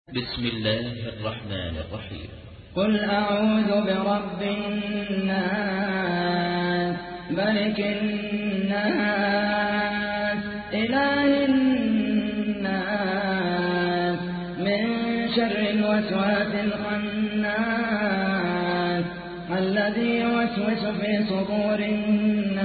بسم الله الرحمن الرحيم. قل أعوذ برب الناس ملك الناس إله الناس من شر الوسواس الخناس الذي يوسوس في صدور الناس